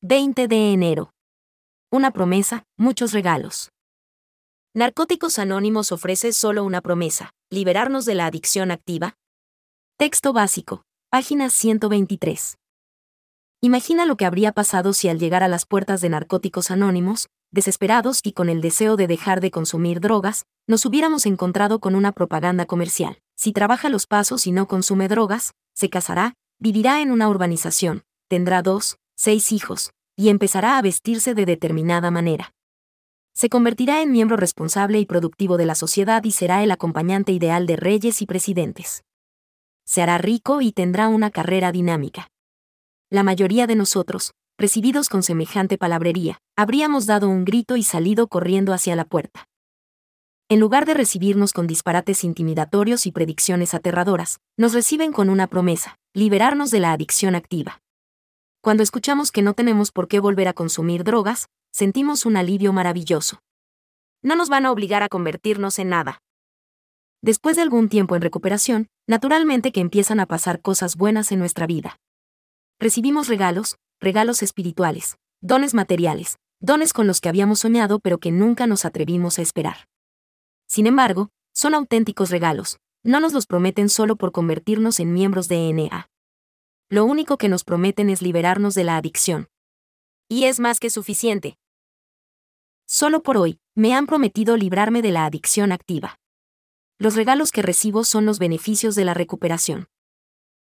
20 de enero. Una promesa, muchos regalos. Narcóticos Anónimos ofrece solo una promesa: liberarnos de la adicción activa. Texto básico, página 123. Imagina lo que habría pasado si al llegar a las puertas de Narcóticos Anónimos, desesperados y con el deseo de dejar de consumir drogas, nos hubiéramos encontrado con una propaganda comercial. Si trabaja los pasos y no consume drogas, se casará, vivirá en una urbanización, tendrá 6 hijos, y empezará a vestirse de determinada manera. Se convertirá en miembro responsable y productivo de la sociedad y será el acompañante ideal de reyes y presidentes. Se hará rico y tendrá una carrera dinámica. La mayoría de nosotros, recibidos con semejante palabrería, habríamos dado un grito y salido corriendo hacia la puerta. En lugar de recibirnos con disparates intimidatorios y predicciones aterradoras, nos reciben con una promesa: liberarnos de la adicción activa. Cuando escuchamos que no tenemos por qué volver a consumir drogas, sentimos un alivio maravilloso. No nos van a obligar a convertirnos en nada. Después de algún tiempo en recuperación, naturalmente que empiezan a pasar cosas buenas en nuestra vida. Recibimos regalos espirituales, dones materiales, dones con los que habíamos soñado pero que nunca nos atrevimos a esperar. Sin embargo, son auténticos regalos, no nos los prometen solo por convertirnos en miembros de NA. Lo único que nos prometen es liberarnos de la adicción. Y es más que suficiente. Solo por hoy, me han prometido librarme de la adicción activa. Los regalos que recibo son los beneficios de la recuperación.